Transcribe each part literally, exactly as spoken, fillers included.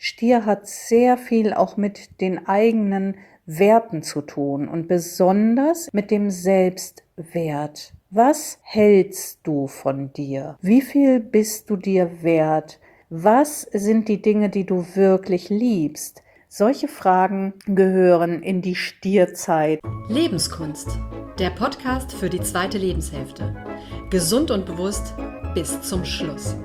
Stier hat sehr viel auch mit den eigenen Werten zu tun und besonders mit dem Selbstwert. Was hältst du von dir? Wie viel bist du dir wert? Was sind die Dinge, die du wirklich liebst? Solche Fragen gehören in die Stierzeit. Lebenskunst, der Podcast für die zweite Lebenshälfte. Gesund und bewusst bis zum Schluss.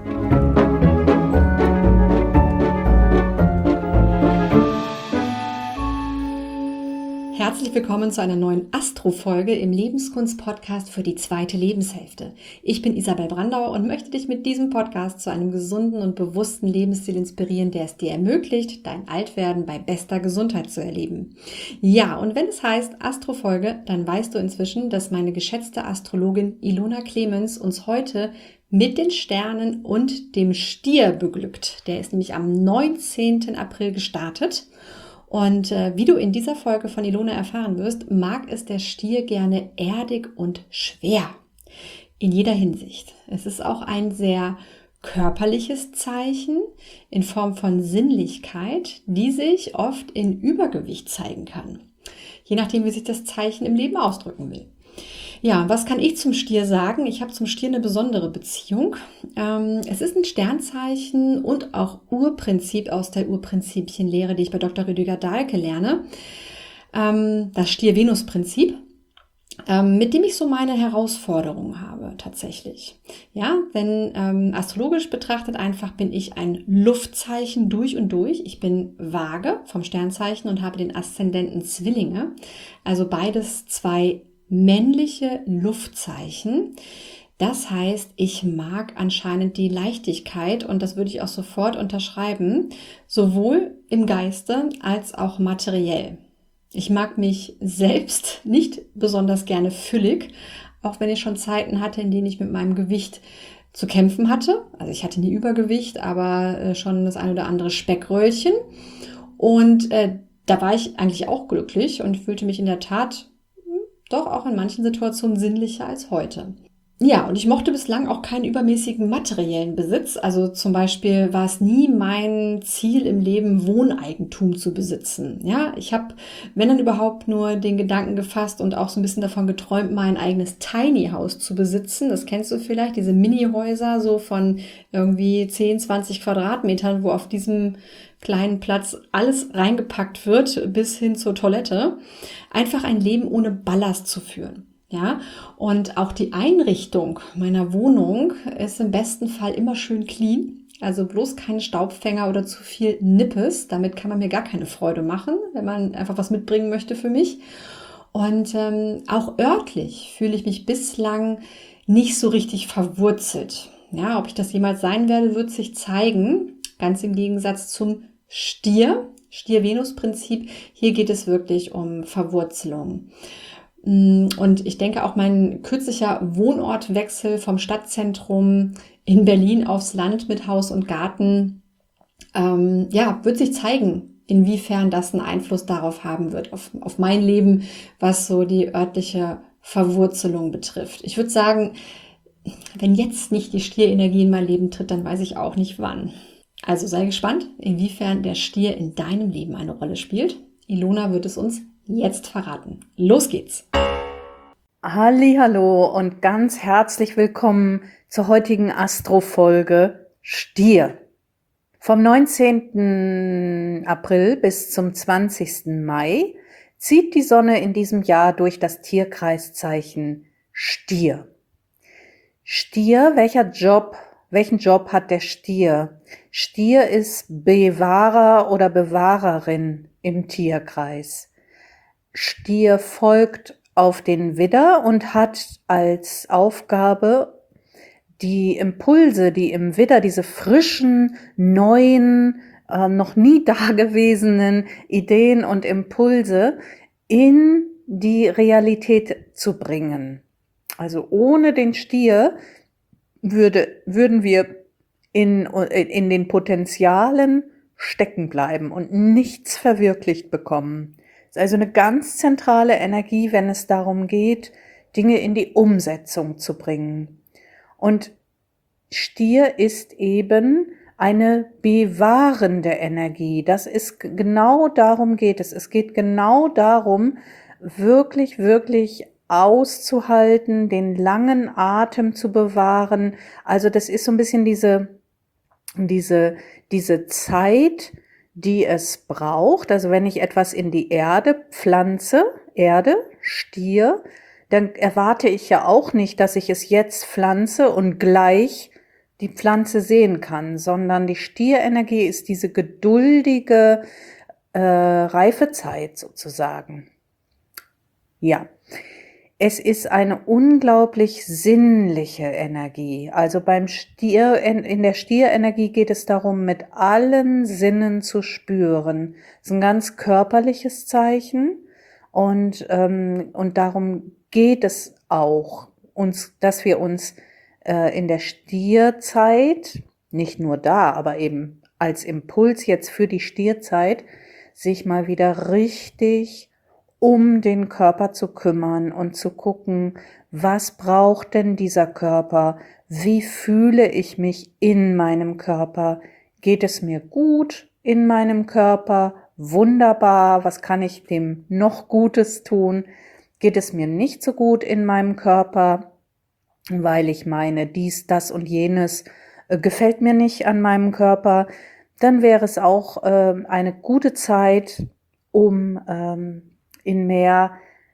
Herzlich willkommen zu einer neuen Astro-Folge im Lebenskunst-Podcast für die zweite Lebenshälfte. Ich bin Isabel Brandauer und möchte dich mit diesem Podcast zu einem gesunden und bewussten Lebensstil inspirieren, der es dir ermöglicht, dein Altwerden bei bester Gesundheit zu erleben. Ja, und wenn es heißt Astro-Folge, dann weißt du inzwischen, dass meine geschätzte Astrologin Ilona Clemens uns heute mit den Sternen und dem Stier beglückt. Der ist nämlich am neunzehnten April gestartet. Und äh, wie du in dieser Folge von Ilona erfahren wirst, mag es der Stier gerne erdig und schwer. In jeder Hinsicht. Es ist auch ein sehr körperliches Zeichen in Form von Sinnlichkeit, die sich oft in Übergewicht zeigen kann. Je nachdem, wie sich das Zeichen im Leben ausdrücken will. Ja, was kann ich zum Stier sagen? Ich habe zum Stier eine besondere Beziehung. Ähm, es ist ein Sternzeichen und auch Urprinzip aus der Urprinzipienlehre, die ich bei Doktor Rüdiger Dahlke lerne. Ähm, das Stier-Venus-Prinzip, ähm, mit dem ich so meine Herausforderungen habe tatsächlich. Ja, wenn ähm, astrologisch betrachtet einfach bin ich ein Luftzeichen durch und durch. Ich bin Waage vom Sternzeichen und habe den Aszendenten Zwillinge. Also beides zwei männliche Luftzeichen. Das heißt, ich mag anscheinend die Leichtigkeit und das würde ich auch sofort unterschreiben, sowohl im Geiste als auch materiell. Ich mag mich selbst nicht besonders gerne füllig, auch wenn ich schon Zeiten hatte, in denen ich mit meinem Gewicht zu kämpfen hatte. Also ich hatte nie Übergewicht, aber schon das ein oder andere Speckröllchen. Und äh, da war ich eigentlich auch glücklich und fühlte mich in der Tat doch auch in manchen Situationen sinnlicher als heute. Ja, und ich mochte bislang auch keinen übermäßigen materiellen Besitz. Also zum Beispiel war es nie mein Ziel im Leben, Wohneigentum zu besitzen. Ja, ich habe, wenn dann überhaupt, nur den Gedanken gefasst und auch so ein bisschen davon geträumt, mein eigenes Tiny House zu besitzen. Das kennst du vielleicht, diese Mini-Häuser so von irgendwie zehn, zwanzig Quadratmetern, wo auf diesem kleinen Platz alles reingepackt wird, bis hin zur Toilette. Einfach ein Leben ohne Ballast zu führen. Ja, und auch die Einrichtung meiner Wohnung ist im besten Fall immer schön clean. Also bloß kein Staubfänger oder zu viel Nippes. Damit kann man mir gar keine Freude machen, wenn man einfach was mitbringen möchte für mich. Und ähm, auch örtlich fühle ich mich bislang nicht so richtig verwurzelt. Ja, ob ich das jemals sein werde, wird sich zeigen. Ganz im Gegensatz zum Stier, Stier-Venus-Prinzip. Hier geht es wirklich um Verwurzelung. Und ich denke auch mein kürzlicher Wohnortwechsel vom Stadtzentrum in Berlin aufs Land mit Haus und Garten, ähm, ja, wird sich zeigen, inwiefern das einen Einfluss darauf haben wird, auf, auf mein Leben, was so die örtliche Verwurzelung betrifft. Ich würde sagen, wenn jetzt nicht die Stierenergie in mein Leben tritt, dann weiß ich auch nicht wann. Also sei gespannt, inwiefern der Stier in deinem Leben eine Rolle spielt. Ilona wird es uns jetzt verraten. Los geht's! Hallihallo und ganz herzlich willkommen zur heutigen Astro-Folge Stier. Vom neunzehnten April bis zum zwanzigsten Mai zieht die Sonne in diesem Jahr durch das Tierkreiszeichen Stier. Stier, welcher Job, welchen Job hat der Stier? Stier ist Bewahrer oder Bewahrerin im Tierkreis. Stier folgt auf den Widder und hat als Aufgabe die Impulse, die im Widder, diese frischen, neuen, äh, noch nie dagewesenen Ideen und Impulse in die Realität zu bringen. Also ohne den Stier würde, würden wir in, in den Potenzialen stecken bleiben und nichts verwirklicht bekommen. Es ist also eine ganz zentrale Energie, wenn es darum geht, Dinge in die Umsetzung zu bringen. Und Stier ist eben eine bewahrende Energie. Das ist genau darum geht es. Es geht genau darum, wirklich, wirklich auszuhalten, den langen Atem zu bewahren. Also das ist so ein bisschen diese, diese, diese Zeit, die es braucht. Also wenn ich etwas in die Erde pflanze, Erde, Stier, dann erwarte ich ja auch nicht, dass ich es jetzt pflanze und gleich die Pflanze sehen kann, sondern die Stierenergie ist diese geduldige äh, Reifezeit sozusagen. Ja, es ist eine unglaublich sinnliche Energie. Also beim Stier, in, in der Stierenergie geht es darum, mit allen Sinnen zu spüren. Es ist ein ganz körperliches Zeichen und, ähm, und darum geht es auch, uns, dass wir uns äh, in der Stierzeit, nicht nur da, aber eben als Impuls jetzt für die Stierzeit, sich mal wieder richtig um den Körper zu kümmern und zu gucken, was braucht denn dieser Körper? Wie fühle ich mich in meinem Körper? Geht es mir gut in meinem Körper? Wunderbar. Was kann ich dem noch Gutes tun? Geht es mir nicht so gut in meinem Körper, weil ich meine, dies, das und jenes äh, gefällt mir nicht an meinem Körper? Dann wäre es auch äh, eine gute Zeit, um ähm, in mehr,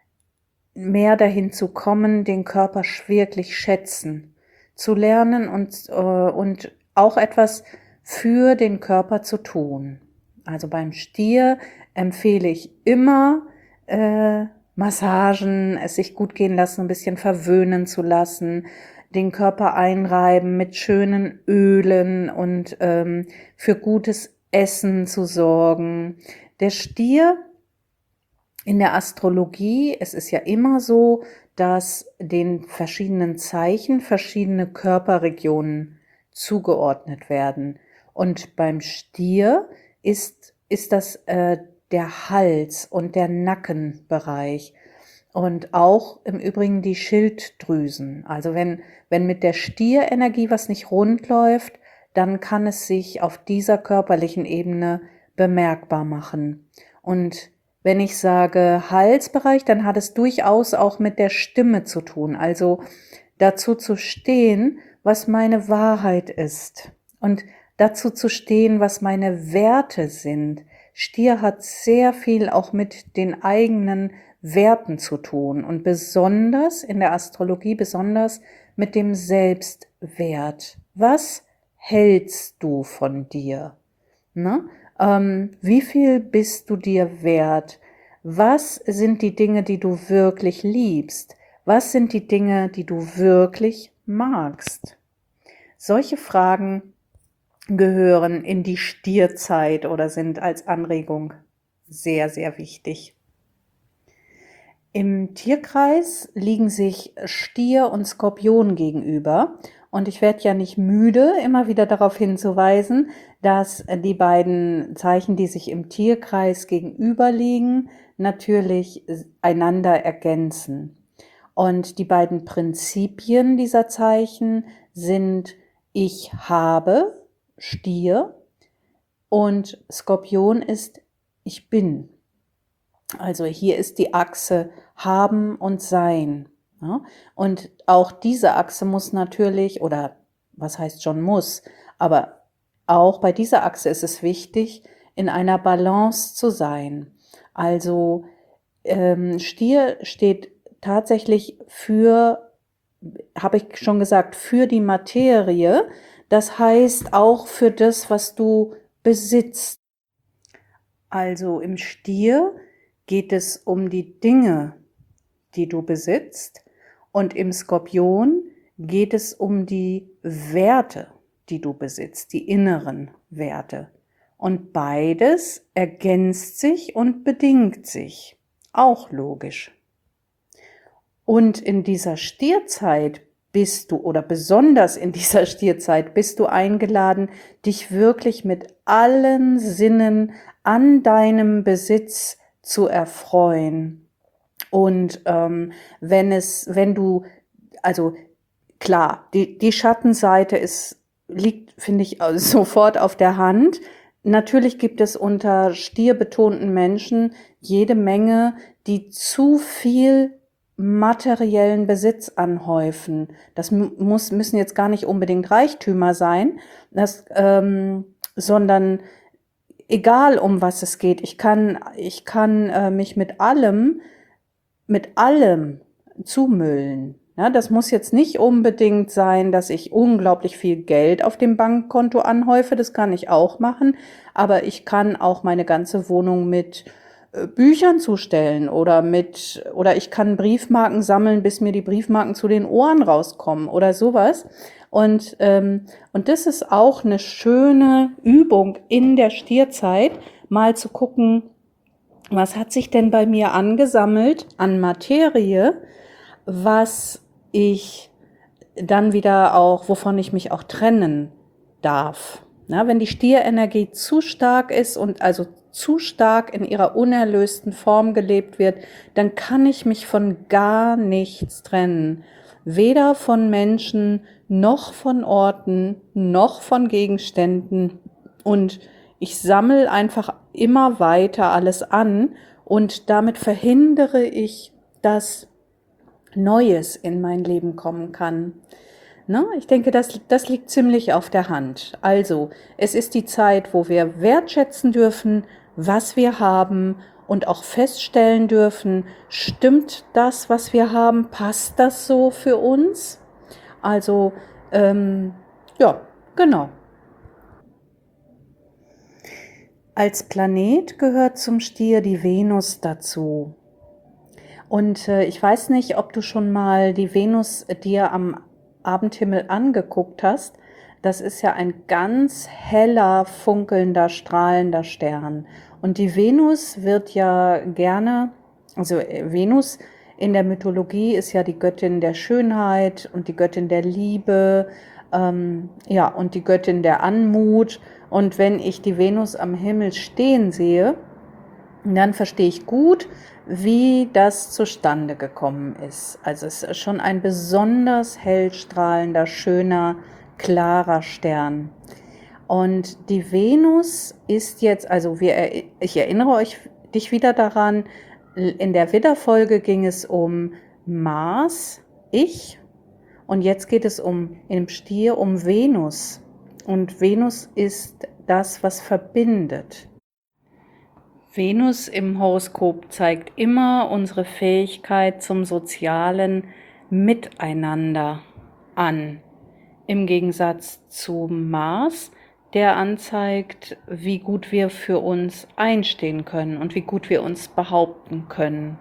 mehr dahin zu kommen, den Körper wirklich schätzen, zu lernen und, äh, und auch etwas für den Körper zu tun. Also beim Stier empfehle ich immer äh, Massagen, es sich gut gehen lassen, ein bisschen verwöhnen zu lassen, den Körper einreiben mit schönen Ölen und ähm, für gutes Essen zu sorgen. Der Stier in der Astrologie, es ist ja immer so, dass den verschiedenen Zeichen verschiedene Körperregionen zugeordnet werden. Und beim Stier ist, ist das äh, der Hals und der Nackenbereich und auch im Übrigen die Schilddrüsen. Also wenn, wenn mit der Stierenergie was nicht rund läuft, dann kann es sich auf dieser körperlichen Ebene bemerkbar machen. Und wenn ich sage Halsbereich, dann hat es durchaus auch mit der Stimme zu tun. Also dazu zu stehen, was meine Wahrheit ist. Und dazu zu stehen, was meine Werte sind. Stier hat sehr viel auch mit den eigenen Werten zu tun und besonders in der Astrologie, besonders mit dem Selbstwert. Was hältst du von dir? Ne? Ähm, wie viel bist du dir wert? Was sind die Dinge, die du wirklich liebst? Was sind die Dinge, die du wirklich magst? Solche Fragen gehören in die Stierzeit oder sind als Anregung sehr, sehr wichtig. Im Tierkreis liegen sich Stier und Skorpion gegenüber. Und ich werde ja nicht müde, immer wieder darauf hinzuweisen, dass die beiden Zeichen, die sich im Tierkreis gegenüberliegen, natürlich einander ergänzen. Und die beiden Prinzipien dieser Zeichen sind ich habe, Stier, und Skorpion ist ich bin. Also hier ist die Achse haben und sein. Ja? Und auch diese Achse muss natürlich, oder was heißt schon muss, aber auch bei dieser Achse ist es wichtig, in einer Balance zu sein. Also ähm, Stier steht tatsächlich für, habe ich schon gesagt, für die Materie. Das heißt auch für das, was du besitzt. Also im Stier geht es um die Dinge, die du besitzt, und im Skorpion geht es um die Werte, die du besitzt, die inneren Werte. Und beides ergänzt sich und bedingt sich. Auch logisch. Und in dieser Stierzeit bist du, oder besonders in dieser Stierzeit, bist du eingeladen, dich wirklich mit allen Sinnen an deinem Besitz zu erfreuen. Und ähm, wenn es, wenn du, also klar, die, die Schattenseite ist liegt, finde ich, sofort auf der Hand. Natürlich gibt es unter stierbetonten Menschen jede Menge, die zu viel materiellen Besitz anhäufen. Das muss, müssen jetzt gar nicht unbedingt Reichtümer sein, das, ähm, sondern egal um was es geht. Ich kann, ich kann äh, mich mit allem, mit allem zumüllen. Ja, das muss jetzt nicht unbedingt sein, dass ich unglaublich viel Geld auf dem Bankkonto anhäufe. Das kann ich auch machen. Aber ich kann auch meine ganze Wohnung mit äh, Büchern zustellen oder mit, oder ich kann Briefmarken sammeln, bis mir die Briefmarken zu den Ohren rauskommen oder sowas. Und, ähm, und das ist auch eine schöne Übung in der Stierzeit, mal zu gucken, was hat sich denn bei mir angesammelt an Materie, was ich dann wieder auch, wovon ich mich auch trennen darf. Na, wenn die Stierenergie zu stark ist und also zu stark in ihrer unerlösten Form gelebt wird, dann kann ich mich von gar nichts trennen. Weder von Menschen, noch von Orten, noch von Gegenständen. Und ich sammle einfach immer weiter alles an und damit verhindere ich, dass Neues in mein Leben kommen kann. Ne? Ich denke, das, das liegt ziemlich auf der Hand. Also, es ist die Zeit, wo wir wertschätzen dürfen, was wir haben und auch feststellen dürfen, stimmt das, was wir haben, passt das so für uns? Also, ähm, ja, genau. Als Planet gehört zum Stier die Venus dazu. Und äh, ich weiß nicht, ob du schon mal die Venus dir am Abendhimmel angeguckt hast. Das ist ja ein ganz heller, funkelnder, strahlender Stern. Und die Venus wird ja gerne, also Venus in der Mythologie ist ja die Göttin der Schönheit und die Göttin der Liebe, ähm, ja, und die Göttin der Anmut. Und wenn ich die Venus am Himmel stehen sehe, dann verstehe ich gut, wie das zustande gekommen ist. Also es ist schon ein besonders hell strahlender, schöner, klarer Stern. Und die Venus ist jetzt, also wir, ich erinnere euch dich wieder daran, in der Widderfolge ging es um Mars, ich, und jetzt geht es um im Stier um Venus. Und Venus ist das, was verbindet. Venus im Horoskop zeigt immer unsere Fähigkeit zum sozialen Miteinander an. Im Gegensatz zu Mars, der anzeigt, wie gut wir für uns einstehen können und wie gut wir uns behaupten können.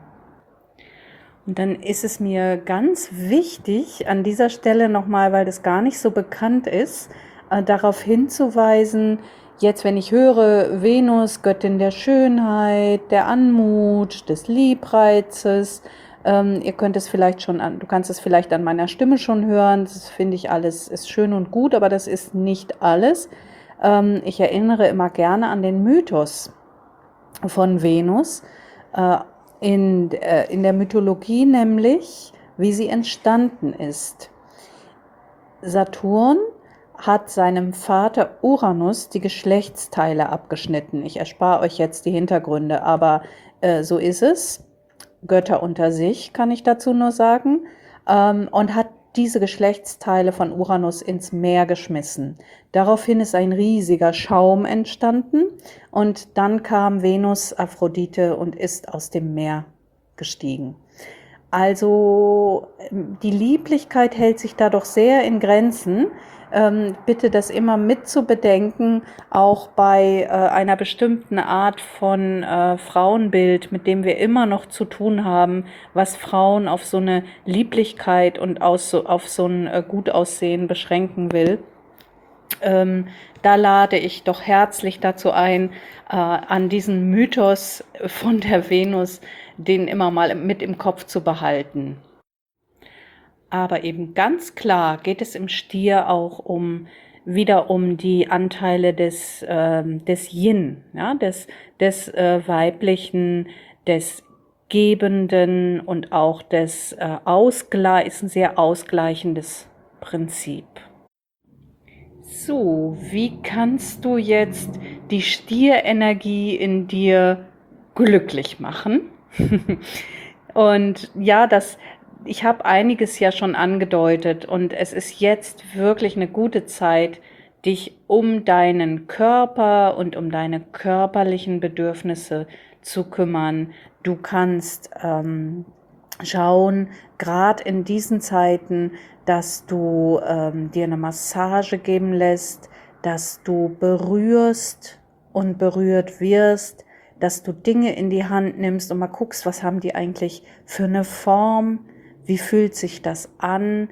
Und dann ist es mir ganz wichtig, an dieser Stelle nochmal, weil das gar nicht so bekannt ist, äh, darauf hinzuweisen, jetzt, wenn ich höre, Venus, Göttin der Schönheit, der Anmut, des Liebreizes, ähm, ihr könnt es vielleicht schon an, du kannst es vielleicht an meiner Stimme schon hören, das finde ich alles, ist schön und gut, aber das ist nicht alles. Ähm, ich erinnere immer gerne an den Mythos von Venus, äh, in, äh, in der Mythologie nämlich, wie sie entstanden ist. Saturn hat seinem Vater Uranus die Geschlechtsteile abgeschnitten. Ich erspare euch jetzt die Hintergründe, aber äh, so ist es. Götter unter sich, kann ich dazu nur sagen. Ähm, und hat diese Geschlechtsteile von Uranus ins Meer geschmissen. Daraufhin ist ein riesiger Schaum entstanden und dann kam Venus, Aphrodite, und ist aus dem Meer gestiegen. Also die Lieblichkeit hält sich da doch sehr in Grenzen. Ähm, bitte das immer mit zu bedenken, auch bei äh, einer bestimmten Art von äh, Frauenbild, mit dem wir immer noch zu tun haben, was Frauen auf so eine Lieblichkeit und aus, so, auf so ein äh, Gutaussehen beschränken will. Ähm, da lade ich doch herzlich dazu ein, äh, an diesen Mythos von der Venus, den immer mal mit im Kopf zu behalten. Aber eben ganz klar geht es im Stier auch um wieder um die Anteile des, äh, des Yin, ja, des, des äh, Weiblichen, des Gebenden und auch des äh, Ausgleich, ist ein sehr ausgleichendes Prinzip. So, wie kannst du jetzt die Stierenergie in dir glücklich machen? Und ja, das, ich habe einiges ja schon angedeutet und es ist jetzt wirklich eine gute Zeit, dich um deinen Körper und um deine körperlichen Bedürfnisse zu kümmern. Du kannst ähm, schauen, gerade in diesen Zeiten, dass du ähm, dir eine Massage geben lässt, dass du berührst und berührt wirst, dass du Dinge in die Hand nimmst und mal guckst, was haben die eigentlich für eine Form, wie fühlt sich das an.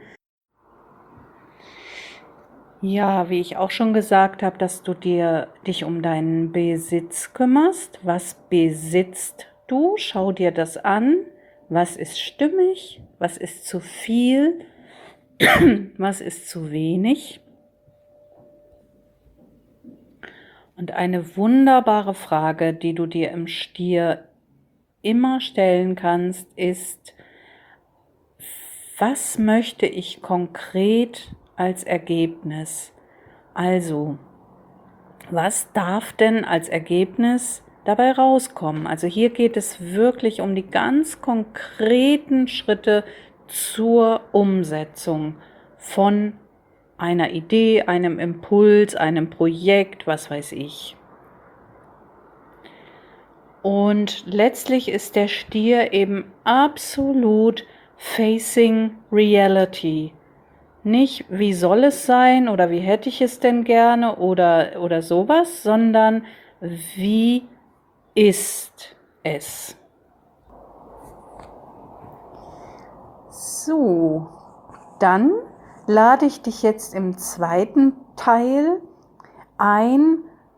Ja, wie ich auch schon gesagt habe, dass du dir dich um deinen Besitz kümmerst. Was besitzt du? Schau dir das an. Was ist stimmig? Was ist zu viel? Was ist zu wenig? Und eine wunderbare Frage, die du dir im Stier immer stellen kannst, ist, was möchte ich konkret als Ergebnis? Also, was darf denn als Ergebnis dabei rauskommen? Also hier geht es wirklich um die ganz konkreten Schritte zur Umsetzung von einer Idee, einem Impuls, einem Projekt, was weiß ich. Und letztlich ist der Stier eben absolut facing reality. Nicht, wie soll es sein oder wie hätte ich es denn gerne oder, oder sowas, sondern wie ist es? So, dann lade ich dich jetzt im zweiten Teil ein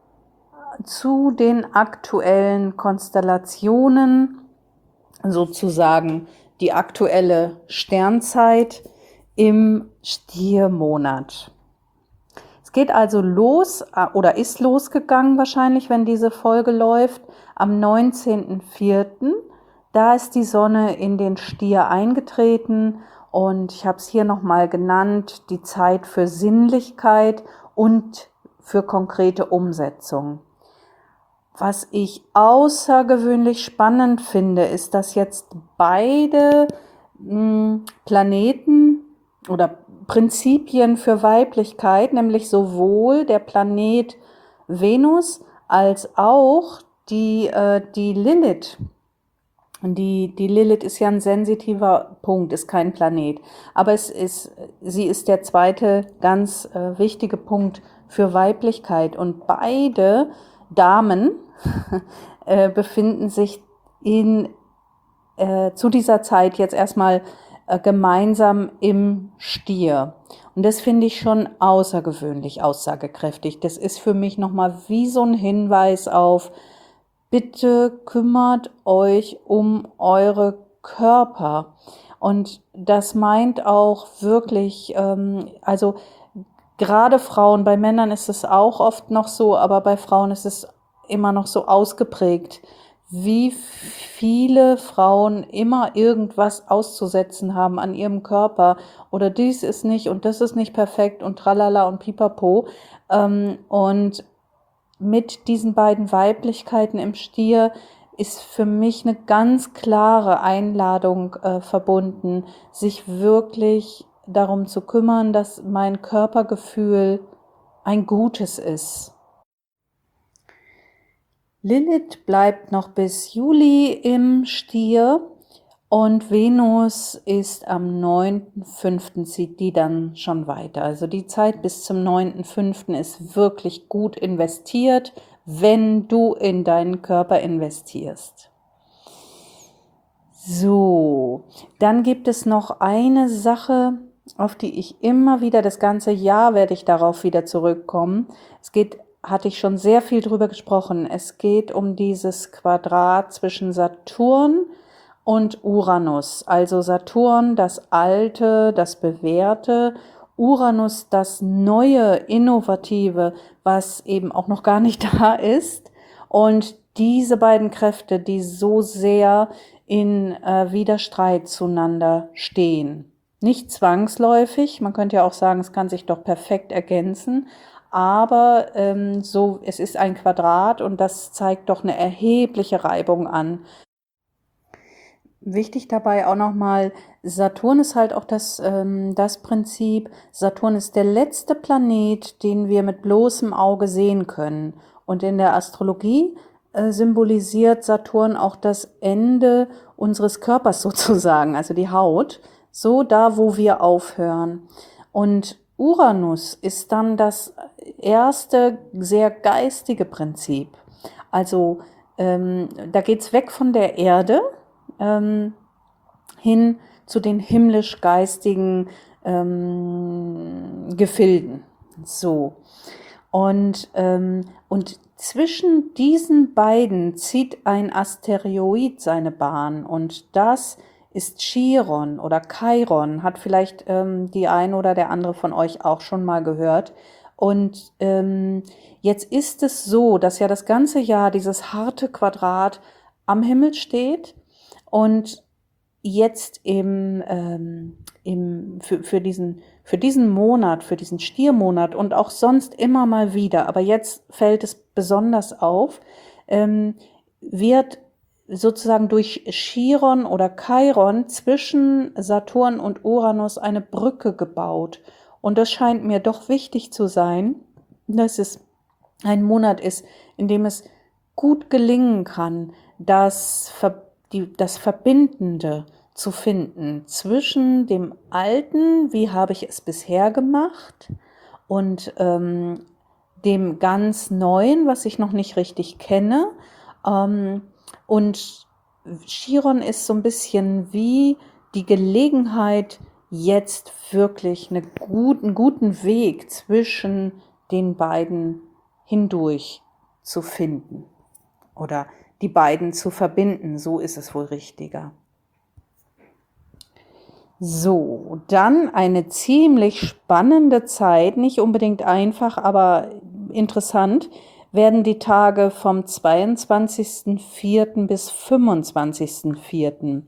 zu den aktuellen Konstellationen, sozusagen die aktuelle Sternzeit im Stiermonat. Es geht also los oder ist losgegangen wahrscheinlich, wenn diese Folge läuft, am neunzehnten vierten Da ist die Sonne in den Stier eingetreten und ich habe es hier nochmal genannt, die Zeit für Sinnlichkeit und für konkrete Umsetzung. Was ich außergewöhnlich spannend finde, ist, dass jetzt beide mh, Planeten oder Prinzipien für Weiblichkeit, nämlich sowohl der Planet Venus als auch die, äh, die Lilith. Die, die Lilith ist ja ein sensitiver Punkt, ist kein Planet. Aber es ist, sie ist der zweite ganz äh, wichtige Punkt für Weiblichkeit. Und beide Damen äh, befinden sich in, äh, zu dieser Zeit jetzt erstmal äh, gemeinsam im Stier. Und das finde ich schon außergewöhnlich aussagekräftig. Das ist für mich nochmal wie so ein Hinweis auf, bitte kümmert euch um eure Körper. Und das meint auch wirklich, ähm, also gerade Frauen, bei Männern ist es auch oft noch so, aber bei Frauen ist es immer noch so ausgeprägt, wie viele Frauen immer irgendwas auszusetzen haben an ihrem Körper oder dies ist nicht und das ist nicht perfekt und tralala und pipapo. Ähm, und mit diesen beiden Weiblichkeiten im Stier ist für mich eine ganz klare Einladung äh, verbunden, sich wirklich darum zu kümmern, dass mein Körpergefühl ein gutes ist. Lilith bleibt noch bis Juli im Stier und Venus ist am neunten fünften zieht die dann schon weiter. Also die Zeit bis zum neunten fünften ist wirklich gut investiert, wenn du in deinen Körper investierst. So, dann gibt es noch eine Sache, auf die ich immer wieder, das ganze Jahr werde ich darauf wieder zurückkommen. Es geht, hatte ich schon sehr viel drüber gesprochen. Es geht um dieses Quadrat zwischen Saturn und Uranus. Also Saturn, das Alte, das Bewährte, Uranus, das Neue, Innovative, was eben auch noch gar nicht da ist. Und diese beiden Kräfte, die so sehr in äh, Widerstreit zueinander stehen. Nicht zwangsläufig, man könnte ja auch sagen, es kann sich doch perfekt ergänzen, aber ähm, so, es ist ein Quadrat und das zeigt doch eine erhebliche Reibung an. Wichtig dabei auch nochmal, Saturn ist halt auch das, ähm, das Prinzip, Saturn ist der letzte Planet, den wir mit bloßem Auge sehen können. Und in der Astrologie äh, symbolisiert Saturn auch das Ende unseres Körpers sozusagen, also die Haut, so da, wo wir aufhören. Und Uranus ist dann das erste sehr geistige Prinzip. Also ähm, da geht's weg von der Erde, Ähm, hin zu den himmlisch-geistigen ähm, Gefilden. So. Und, ähm, und zwischen diesen beiden zieht ein Asteroid seine Bahn und das ist Chiron oder Chiron, hat vielleicht ähm, die eine oder der andere von euch auch schon mal gehört. Und ähm, jetzt ist es so, dass ja das ganze Jahr dieses harte Quadrat am Himmel steht. Und jetzt im, ähm, im, für, für, diesen, für diesen Monat, für diesen Stiermonat und auch sonst immer mal wieder, aber jetzt fällt es besonders auf, ähm, wird sozusagen durch Chiron oder Chiron zwischen Saturn und Uranus eine Brücke gebaut. Und das scheint mir doch wichtig zu sein, dass es ein Monat ist, in dem es gut gelingen kann, dass Ver Die, das Verbindende zu finden zwischen dem Alten, wie habe ich es bisher gemacht, und ähm, dem ganz Neuen, was ich noch nicht richtig kenne. Ähm, und Chiron ist so ein bisschen wie die Gelegenheit, jetzt wirklich eine gut, einen guten Weg zwischen den beiden hindurch zu finden oder die beiden zu verbinden, so ist es wohl richtiger. So, dann eine ziemlich spannende Zeit, nicht unbedingt einfach, aber interessant, werden die Tage vom zweiundzwanzigsten vierten bis fünfundzwanzigsten vierten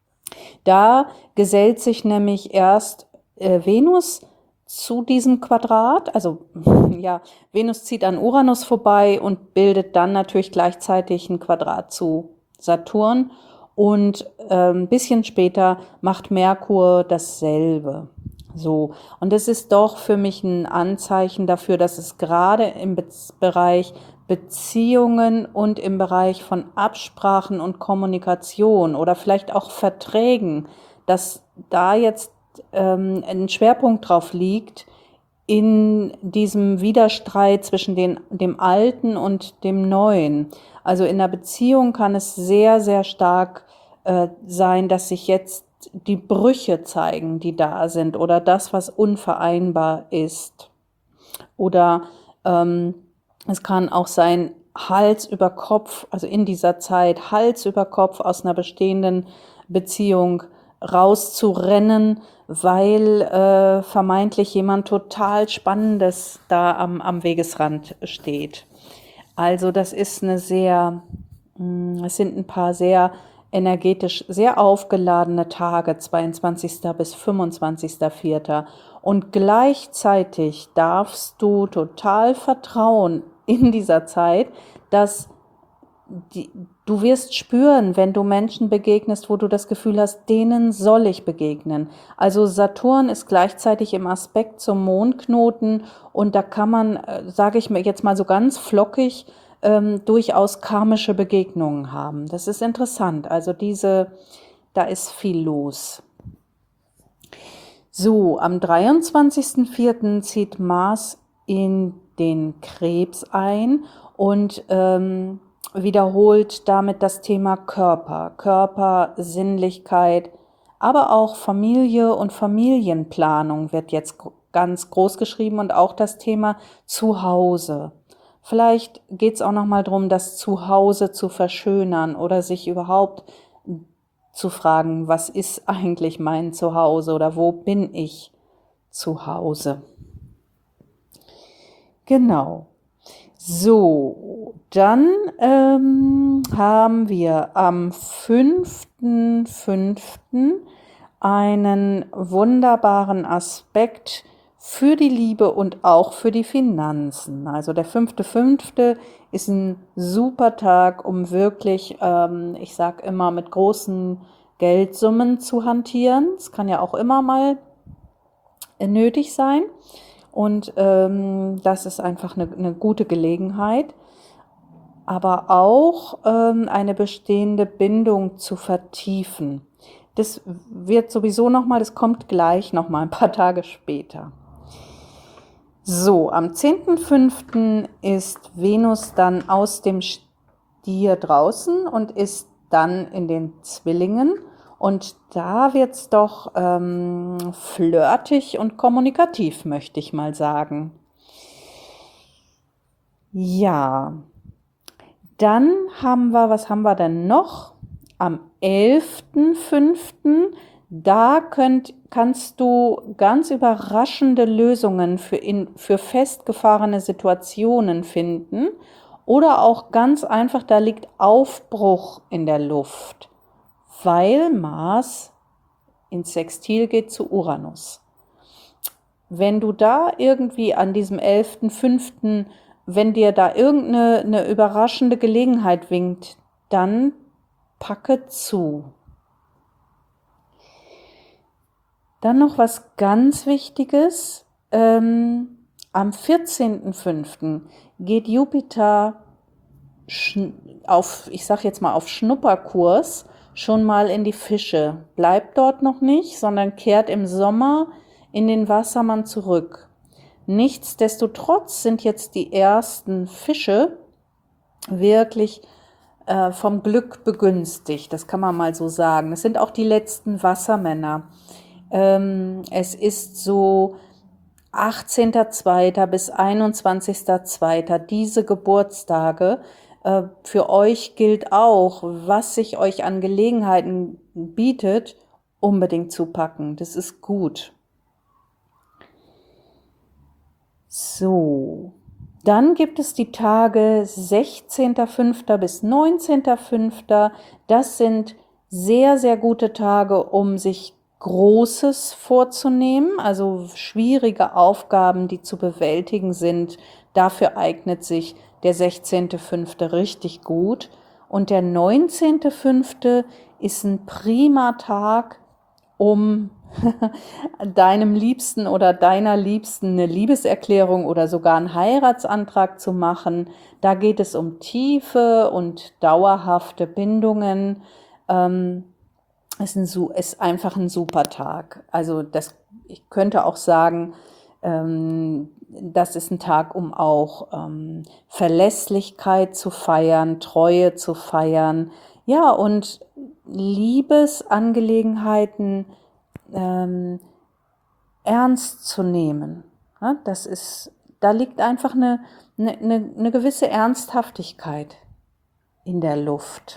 Da gesellt sich nämlich erst äh, Venus zu diesem Quadrat, also ja, Venus zieht an Uranus vorbei und bildet dann natürlich gleichzeitig ein Quadrat zu Saturn und äh, ein bisschen später macht Merkur dasselbe. So, und das ist doch für mich ein Anzeichen dafür, dass es gerade im Be- Bereich Beziehungen und im Bereich von Absprachen und Kommunikation oder vielleicht auch Verträgen, dass da jetzt ähm, ein Schwerpunkt drauf liegt, in diesem Widerstreit zwischen den, dem Alten und dem Neuen. Also in der Beziehung kann es sehr, sehr stark äh, sein, dass sich jetzt die Brüche zeigen, die da sind, oder das, was unvereinbar ist. Oder ähm, es kann auch sein, Hals über Kopf, also in dieser Zeit Hals über Kopf aus einer bestehenden Beziehung rauszurennen, weil äh, vermeintlich jemand total Spannendes da am, am Wegesrand steht. Also das ist eine sehr, mh, es sind ein paar sehr energetisch sehr aufgeladene Tage, zweiundzwanzigsten bis fünfundzwanzigsten vierten Und gleichzeitig darfst du total vertrauen in dieser Zeit, dass die, du wirst spüren, wenn du Menschen begegnest, wo du das Gefühl hast, denen soll ich begegnen. Also Saturn ist gleichzeitig im Aspekt zum Mondknoten und da kann man, sage ich mir jetzt mal so ganz flockig, ähm, durchaus karmische Begegnungen haben. Das ist interessant. Also diese, da ist viel los. So, am dreiundzwanzigsten vierten zieht Mars in den Krebs ein und ähm, wiederholt damit das Thema Körper, Körper, Sinnlichkeit, aber auch Familie und Familienplanung wird jetzt ganz groß geschrieben und auch das Thema Zuhause. Vielleicht geht es auch nochmal darum, das Zuhause zu verschönern oder sich überhaupt zu fragen, was ist eigentlich mein Zuhause oder wo bin ich zu Hause? Genau. So, dann ähm, haben wir am fünften fünften einen wunderbaren Aspekt für die Liebe und auch für die Finanzen. Also der fünfte fünfte ist ein super Tag, um wirklich, ähm, ich sag immer, mit großen Geldsummen zu hantieren. Es kann ja auch immer mal nötig sein. Und ähm, das ist einfach eine, eine gute Gelegenheit, aber auch ähm, eine bestehende Bindung zu vertiefen. Das wird sowieso nochmal, das kommt gleich nochmal ein paar Tage später. So, am zehnten fünften ist Venus dann aus dem Stier draußen und ist dann in den Zwillingen. Und da wird's doch ähm, flirtig und kommunikativ, möchte ich mal sagen. Ja, dann haben wir, was haben wir denn noch? Am elften fünften, da könnt, kannst du ganz überraschende Lösungen für, in, für festgefahrene Situationen finden. Oder auch ganz einfach, da liegt Aufbruch in der Luft, weil Mars ins Sextil geht zu Uranus. Wenn du da irgendwie an diesem elften fünften, wenn dir da irgendeine eine überraschende Gelegenheit winkt, dann packe zu. Dann noch was ganz Wichtiges. Ähm, am vierzehnten fünften geht Jupiter auf, ich sag jetzt mal auf Schnupperkurs, schon mal in die Fische. Bleibt dort noch nicht, sondern kehrt im Sommer in den Wassermann zurück. Nichtsdestotrotz sind jetzt die ersten Fische wirklich äh, vom Glück begünstigt. Das kann man mal so sagen. Es sind auch die letzten Wassermänner. Ähm, es ist so achtzehnter zweiter bis einundzwanzigster zweiter diese Geburtstage. Äh, für euch gilt auch, was sich euch an Gelegenheiten bietet, unbedingt zu packen. Das ist gut. So, dann gibt es die Tage sechzehnter fünfter bis neunzehnter fünfter Das sind sehr, sehr gute Tage, um sich Großes vorzunehmen, also schwierige Aufgaben, die zu bewältigen sind. Dafür eignet sich der sechzehnte fünfte richtig gut. Und der neunzehnte fünfte ist ein prima Tag, um deinem Liebsten oder deiner Liebsten eine Liebeserklärung oder sogar einen Heiratsantrag zu machen. Da geht es um tiefe und dauerhafte Bindungen. Ähm, ist, ein, ist einfach ein super Tag. Also das, ich könnte auch sagen, ähm, das ist ein Tag, um auch ähm, Verlässlichkeit zu feiern, Treue zu feiern. Ja, und Liebesangelegenheiten Ähm, ernst zu nehmen. Ja, das ist, da liegt einfach eine, eine, eine gewisse Ernsthaftigkeit in der Luft.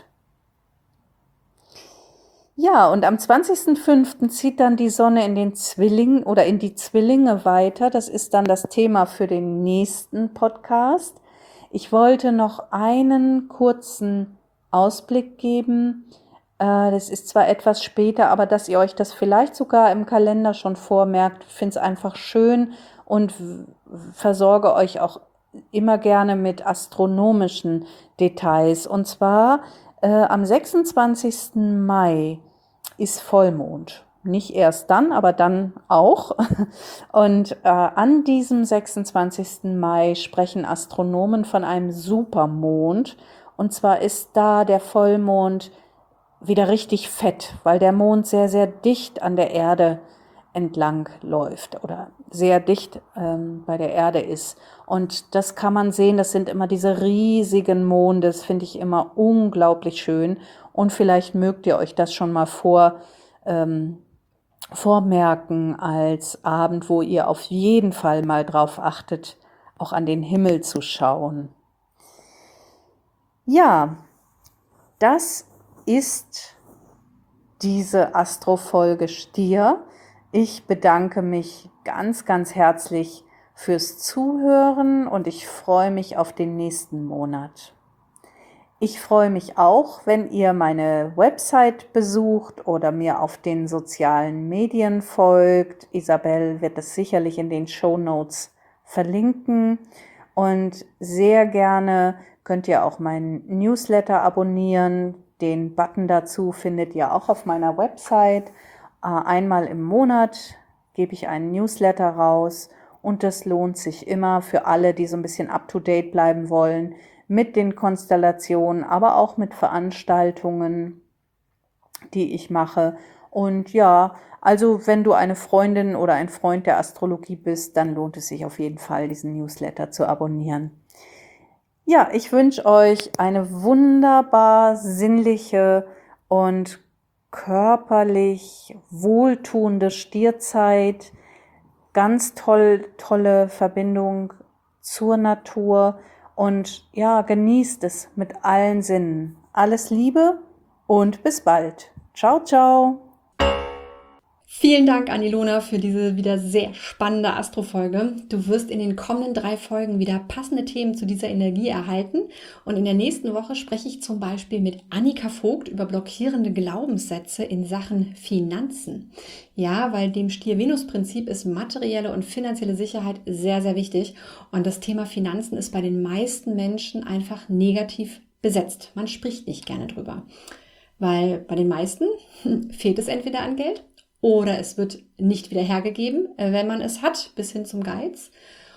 Ja, und am zwanzigsten fünften zieht dann die Sonne in den Zwilling oder in die Zwillinge weiter. Das ist dann das Thema für den nächsten Podcast. Ich wollte noch einen kurzen Ausblick geben. Das ist zwar etwas später, aber dass ihr euch das vielleicht sogar im Kalender schon vormerkt, finde es einfach schön und versorge euch auch immer gerne mit astronomischen Details. Und zwar äh, am sechsundzwanzigsten Mai ist Vollmond. Nicht erst dann, aber dann auch. Und äh, an diesem sechsundzwanzigsten Mai sprechen Astronomen von einem Supermond. Und zwar ist da der Vollmond wieder richtig fett, weil der Mond sehr, sehr dicht an der Erde entlang läuft oder sehr dicht ähm, bei der Erde ist. Und das kann man sehen, das sind immer diese riesigen Monde, das finde ich immer unglaublich schön. Und vielleicht mögt ihr euch das schon mal vor, ähm, vormerken als Abend, wo ihr auf jeden Fall mal drauf achtet, auch an den Himmel zu schauen. Ja, das ist diese Astrofolge Stier. Ich bedanke mich ganz, ganz herzlich fürs Zuhören und ich freue mich auf den nächsten Monat. Ich freue mich auch, wenn ihr meine Website besucht oder mir auf den sozialen Medien folgt. Isabel wird es sicherlich in den Shownotes verlinken. Und sehr gerne könnt ihr auch meinen Newsletter abonnieren. Den Button dazu findet ihr auch auf meiner Website. Einmal im Monat gebe ich einen Newsletter raus und das lohnt sich immer für alle, die so ein bisschen up-to-date bleiben wollen mit den Konstellationen, aber auch mit Veranstaltungen, die ich mache. Und ja, also wenn du eine Freundin oder ein Freund der Astrologie bist, dann lohnt es sich auf jeden Fall, diesen Newsletter zu abonnieren. Ja, ich wünsche euch eine wunderbar sinnliche und körperlich wohltuende Stierzeit, ganz toll, tolle Verbindung zur Natur und ja, genießt es mit allen Sinnen. Alles Liebe und bis bald. Ciao, ciao. Vielen Dank an Ilona für diese wieder sehr spannende Astro-Folge. Du wirst in den kommenden drei Folgen wieder passende Themen zu dieser Energie erhalten. Und in der nächsten Woche spreche ich zum Beispiel mit Annika Vogt über blockierende Glaubenssätze in Sachen Finanzen. Ja, weil dem Stier-Venus-Prinzip ist materielle und finanzielle Sicherheit sehr, sehr wichtig. Und das Thema Finanzen ist bei den meisten Menschen einfach negativ besetzt. Man spricht nicht gerne drüber. Weil bei den meisten fehlt es entweder an Geld, oder es wird nicht wieder hergegeben, wenn man es hat, bis hin zum Geiz.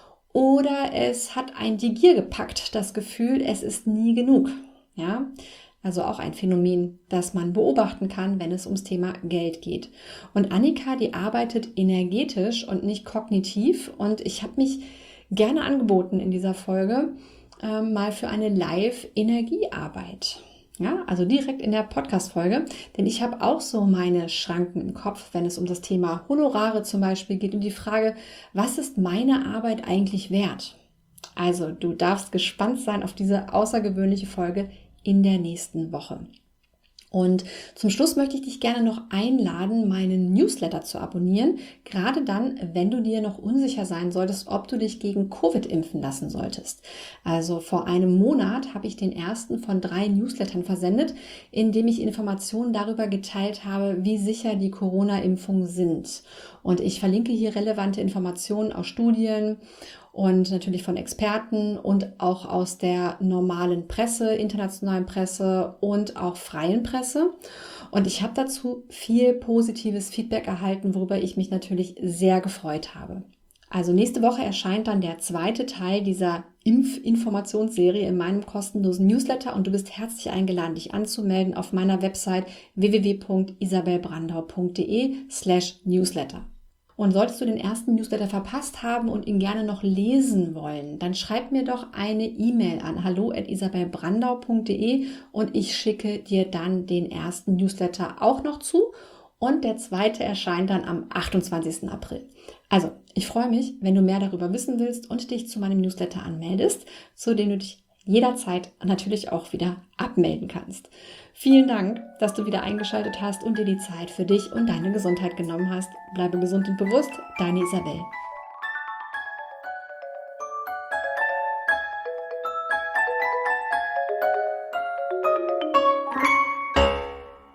Oder es hat einen die Gier gepackt, das Gefühl, es ist nie genug. Ja, also auch ein Phänomen, das man beobachten kann, wenn es ums Thema Geld geht. Und Annika, die arbeitet energetisch und nicht kognitiv. Und ich habe mich gerne angeboten in dieser Folge äh, mal für eine Live-Energiearbeit. Ja, also direkt in der Podcast-Folge, denn ich habe auch so meine Schranken im Kopf, wenn es um das Thema Honorare zum Beispiel geht und die Frage, was ist meine Arbeit eigentlich wert? Also du darfst gespannt sein auf diese außergewöhnliche Folge in der nächsten Woche. Und zum Schluss möchte ich dich gerne noch einladen, meinen Newsletter zu abonnieren, gerade dann, wenn du dir noch unsicher sein solltest, ob du dich gegen Covid impfen lassen solltest. Also vor einem Monat habe ich den ersten von drei Newslettern versendet, in dem ich Informationen darüber geteilt habe, wie sicher die Corona-Impfungen sind. Und ich verlinke hier relevante Informationen aus Studien und natürlich von Experten und auch aus der normalen Presse, internationalen Presse und auch freien Presse. Und ich habe dazu viel positives Feedback erhalten, worüber ich mich natürlich sehr gefreut habe. Also nächste Woche erscheint dann der zweite Teil dieser Impfinformationsserie in meinem kostenlosen Newsletter und du bist herzlich eingeladen, dich anzumelden auf meiner Website w w w punkt isabelbrandau punkt de slash newsletter. Und solltest du den ersten Newsletter verpasst haben und ihn gerne noch lesen wollen, dann schreib mir doch eine E-Mail an hallo at isabelbrandau punkt de und ich schicke dir dann den ersten Newsletter auch noch zu und der zweite erscheint dann am achtundzwanzigsten April. Also, ich freue mich, wenn du mehr darüber wissen willst und dich zu meinem Newsletter anmeldest, zu dem du dich jederzeit natürlich auch wieder abmelden kannst. Vielen Dank, dass du wieder eingeschaltet hast und dir die Zeit für dich und deine Gesundheit genommen hast. Bleibe gesund und bewusst, deine Isabel.